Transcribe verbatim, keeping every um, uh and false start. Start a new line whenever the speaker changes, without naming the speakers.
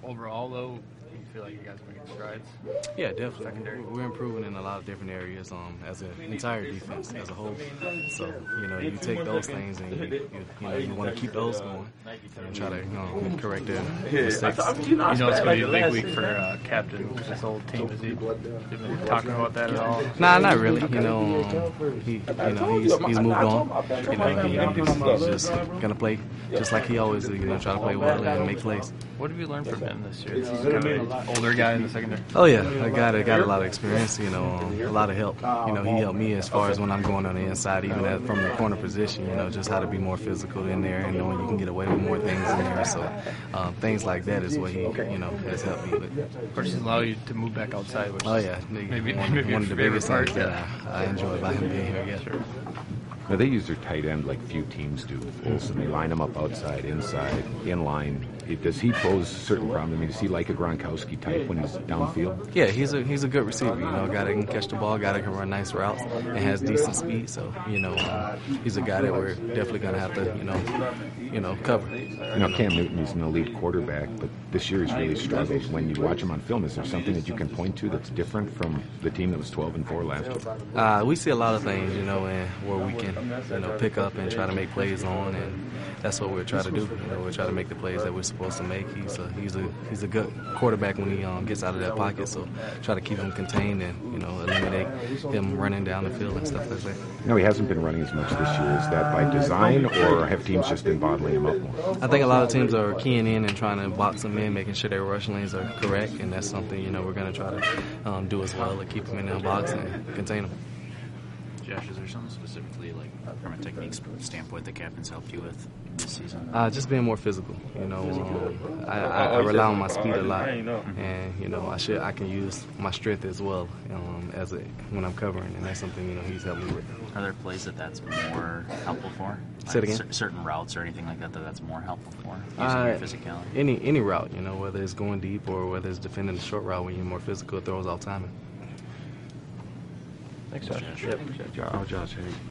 overall, though, you feel like you guys are making strides?
Yeah, definitely.
Secondary.
We're improving in a lot of different areas um, as an entire defense as a whole. So, you know, you take those things and you, you, you know, you want to keep those going and try to you know, correct their mistakes.
You know it's going to be a big week for uh, captain this old team. Is he been talking about that at all?
Nah, not really. You know, um, he, you know, he's, he's moved on. You know, he, he's just gonna play just like he always, you know, try to play well and make plays.
What have you learned from him this year? He's kind of an older guy in the secondary.
Oh yeah, I got I got a lot of experience. You know, um, a lot of help. You know, he helped me as far as when I'm going on the inside, even at, from the corner position. You know, just how to be more physical in there and knowing you can get away with more things in there. So um, things like that is what he, you know, has helped me with.
Of course, he's allowed you to move back outside. Which
oh yeah,
maybe
one,
maybe
one of the biggest
part,
things that I, I enjoy about him being here. Yeah, sure.
Now, they use their tight end like few teams do, Olsen. They line him up outside, inside, in line. It, does he pose certain problems? I mean, is he like a Gronkowski type when he's downfield?
Yeah, he's a he's a good receiver. You know, a guy that can catch the ball, a guy that can run nice routes, and has decent speed. So, you know, um, he's a guy that we're definitely going to have to, you know, you know, cover.
You know, Cam Newton is an elite quarterback, but this year he's really struggled. When you watch him on film, is there something that you can point to that's different from the team that was twelve and four last year?
Uh, we see a lot of things, you know, and where we can, you know, pick up and try to make plays on, and that's what we're trying to do. You know, we're trying to make the plays that we're supposed to make. He's a he's a he's a good quarterback when he um, gets out of that pocket. So try to keep him contained and you know eliminate him running down the field and stuff like that.
No, he hasn't been running as much this year. Is that by design, or have teams just been bottling him up more?
I think a lot of teams are keying in and trying to box him in, making sure their rush lanes are correct, and that's something you know we're going to try to um, do as well, to keep him in the box and contain him.
Josh, is there something specifically, like from a technique standpoint, that captain's helped you with this season?
Uh, just being more physical. You know, um, I, I, I rely on my speed a lot, and you know, I should I can use my strength as well um, as a, when I'm covering, and that's something you know he's helped me with.
Are there plays that that's more helpful for?
Say it
Like
again?
c- certain routes or anything like that that that's more helpful for using
Uh,
your physicality?
Any any route, you know, whether it's going deep or whether it's defending the short route, when you're more physical, it throws off timing.
Thanks, Josh.
Josh.
Yep.
Oh, Josh, hey.